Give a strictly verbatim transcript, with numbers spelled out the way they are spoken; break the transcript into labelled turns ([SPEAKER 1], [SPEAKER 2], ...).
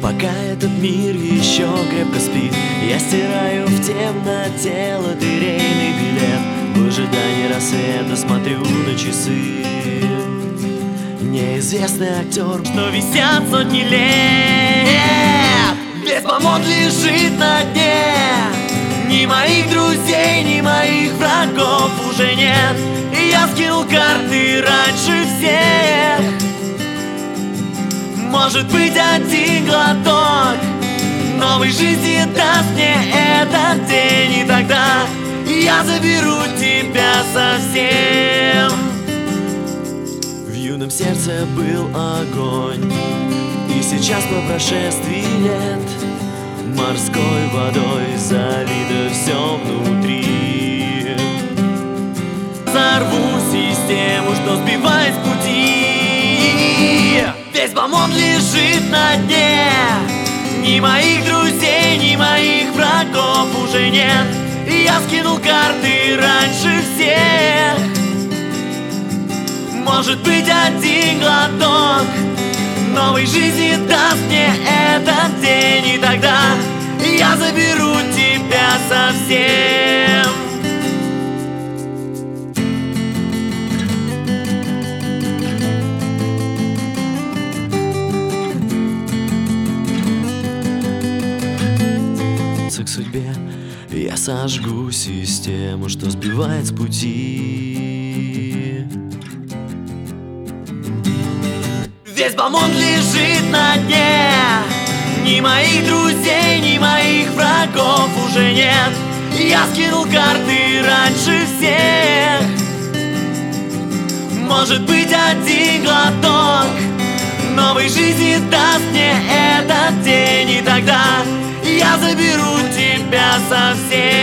[SPEAKER 1] Пока этот мир еще крепко спит, я стираю в темноте лотерейный билет. В ожидании рассвета смотрю на часы. Неизвестный актер, что висят сотни лет. Весь бомонд лежит на дне. Ни моих друзей, ни моих врагов уже нет. И я скинул карты раньше всех. Может быть, один глоток новой жизни даст мне этот день, и тогда я заберу тебя совсем. В юном сердце был огонь, и сейчас по прошествии лет морской водой залито все внутри. Взорву систему, что сбивает с пути. Весь бомонд лежит на дне. Ни моих друзей, ни моих врагов уже нет. И я скинул карты раньше всех. Может быть, один глоток новой жизни даст мне этот день, и тогда я заберу тебя совсем. К судьбе я сожгу систему, что сбивает с пути. Весь бомонд лежит на дне. Ни моих друзей, ни моих врагов уже нет. Я скинул карты раньше всех. Может быть, один глоток новой жизни даст мне этот день, и тогда я заберу тебя совсем.